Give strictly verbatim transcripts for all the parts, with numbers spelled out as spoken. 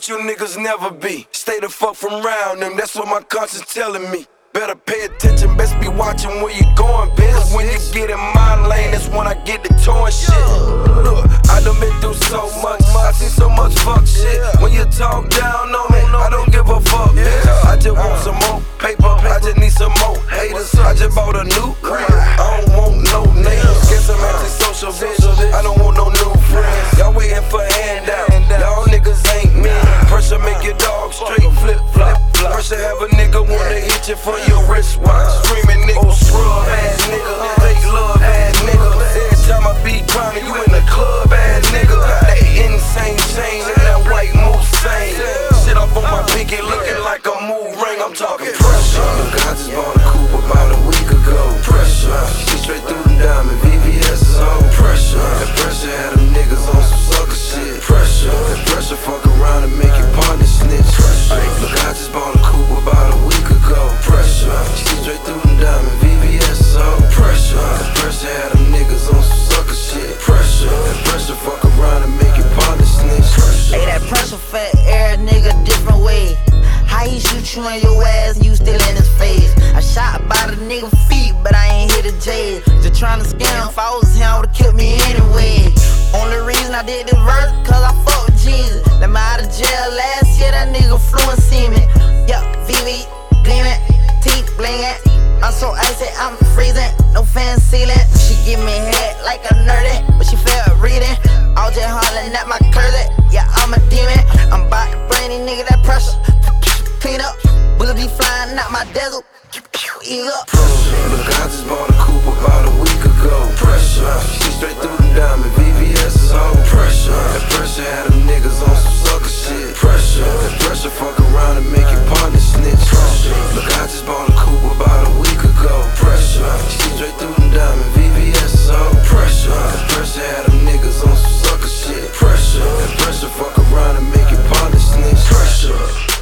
that you niggas never be. Stay the fuck from round them, that's what my conscience telling me. Better pay attention, best be watching where you going, bitch. Cause when you get in my lane, that's when I get the torn shit. Look, I done been through so much, I seen so much fuck shit. When you talk down on me, I don't give a fuck, bitch. I just want some more paper, I just need some more haters. I just bought a new crib, I don't want no names. Guess I'm anti-social, bitch, I don't want no new friends. Y'all waiting for handout, y'all niggas ain't me. Pressure make your dog straight flip-flop. Pressure have a nigga wanna hit you for your wristwatch. Screaming nigga, oh scrub ass nigga, fake love ass nigga. Every time I be grinding, you in the club ass nigga. That insane chain and that white moose same. Shit up on my pinky looking like a move ring. I'm talking pressure. Look, I just bought a coupe about a week ago. Pressure, she straight through them diamond V V S is on. Pressure, that pressure had them niggas on some sucker shit. Pressure, that pressure fuck around and make your partner snitch. Pressure, look, I just bought a coupe about a week ago. Pressure, she straight through them diamond V V S is on. Pressure, that pressure had them niggas on some sucker shit. Pressure, that pressure fuck around and make your partner snitch. Pressure. Hey, that pressure fat air nigga different way. How he shoot you in your ass and you still in his face? I shot by the nigga feet, but I ain't hit a J. Just tryna scam, if I was him, would've killed me anyway. Only reason I did this verse, cause I fuck with Jesus. Let me out of jail last year, that nigga flew and see me. Yup, V V, gleaming, teeth blinging. I'm so icy, I'm freezing, no fan ceiling. She give me head like a nerdy, but she felt reading. All just hollering at my closet, yeah, I'm a demon. I'm about to bring these niggas that pressure. Clean up, bullets be flying out my desert. Eat up. Pressure. Look, I just bought a coupe about a week ago. Pressure, she straight through them diamond V V S is on. Pressure, that pressure had them niggas on some sucker shit. Pressure, that pressure fuck around and make your partner snitch. Pressure, look, I just bought a coupe about a week ago. Pressure, she straight through them diamond V V S is on. Pressure, that pressure had them niggas on some sucker shit. Pressure, that pressure fuck around and make your partner snitch. Pressure.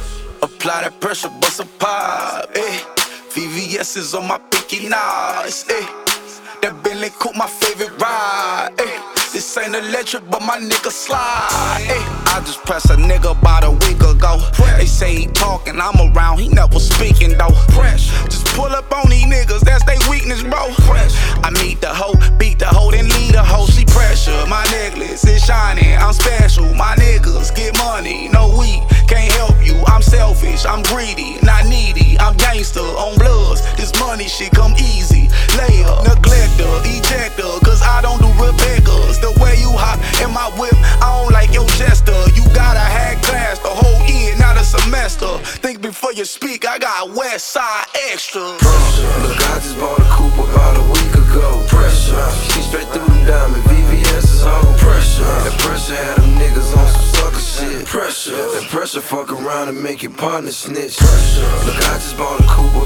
Apply that pressure, bust a pop, eh. V V S is on my pinky nice, eh. That Bentley coupe my favorite ride, eh. This ain't electric, but my nigga slide, eh. I just pressed a nigga about a week ago. They say he talking, I'm around, he never speaking though. Just pull up on these niggas, that's they weakness, bro. I meet the hoe, beat the hoe, then lead the hoe. She pressure, my necklace is shining, I'm special. My niggas get money, no we can't help you. I'm selfish, I'm greedy, not needy. I'm gangster on bloods, this money shit come easy. Layer, neglector, ejector, cause I don't do Rebecca's. The way you hop in my whip, I don't like your jester. You gotta have class the whole year, not a semester. Think before you speak, I got West Side extra. Pressure, look, I just bought a coupe about a week ago. Pressure, she straight through them diamond V V S is on. Pressure, that pressure had them niggas on some sucker shit. Pressure, that pressure fuck around and make your partner snitch. Pressure, look, I just bought a coupe